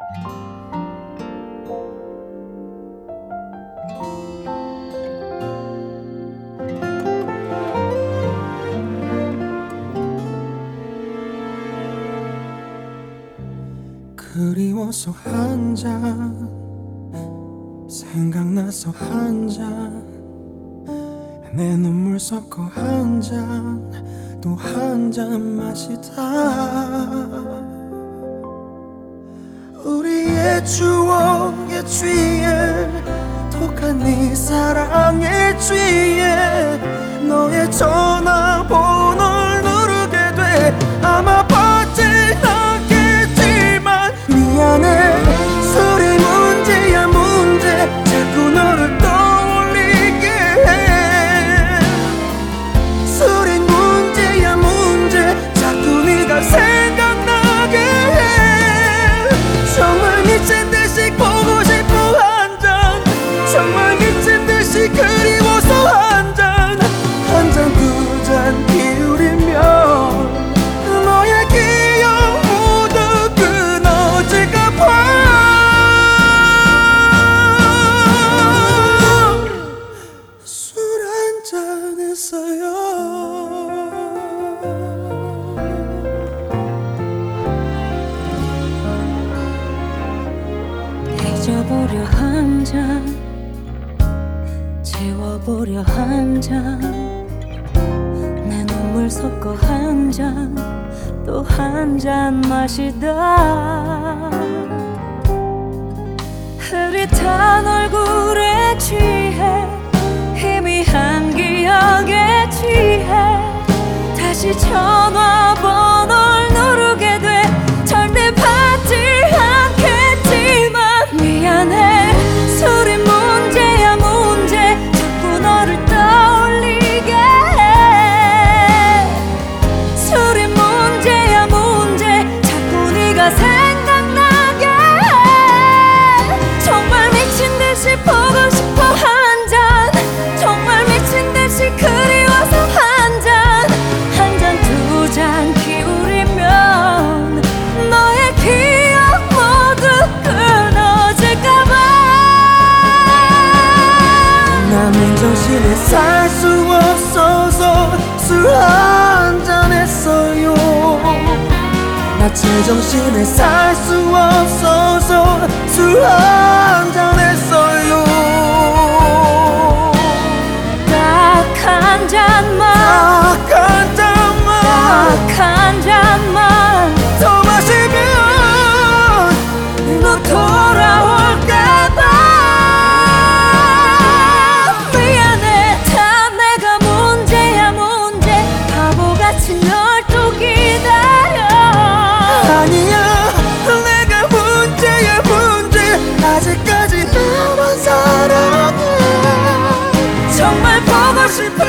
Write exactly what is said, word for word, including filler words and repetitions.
그리워서 한 잔, 생각나서 한 잔, 내 눈물 섞어 한 잔, 또 한 잔 마시다 우리의 추억에 취해 독한 네 사랑에 취해 너의 전화번호를 누르게 돼. 아마 받지 않겠지만 미안해. 술이 문제야 문제. 자꾸 너를 떠올리게 해. 술이 문제야 문제. 자꾸 네가 생각나게 해. 정말 미친 듯이 보고 싶어 한 잔. 정말 미친 듯이 그리워서 한 잔. 한 잔 두 잔 기울이면 너의 기억 모두 끊어질까 봐. 술 한 잔 했어요. 잊어보려 한 잔, 지워보려 한 잔, 내 눈물 섞어 한 잔, 또 한 잔 마시다 흐릿한 얼굴에 취해 희미한 기억에 취해 다시 전화번호를 누르게 돼. 절대 받지 않겠지만 미안해. 술이 문제야 문제. 자꾸 너를 떠올리게 해. 술이 문제야 문제. 자꾸 네가 생각나게 해. 정말 미친 듯이 보고 싶어 한 잔. 정말 미친 듯이 그리워서 한 잔. 한 잔 두 잔 기울이면 너의 기억 모두 끊어질까봐. 나 맨정신에 살 수 없어서 술 한 잔 했어요. 나 제정신에 살 수 없어서 술 한 잔 했어요. 딱 한 잔만, 딱 한 잔만, 딱 한 잔만 더 마시면 너 돌아올까봐. 미안해. 다 내가 문제야 문제. 바보같이 널 또 기다려. 아니야 내가 문제야 문제. 아직까지 나만 사랑해. 정말 보고 싶어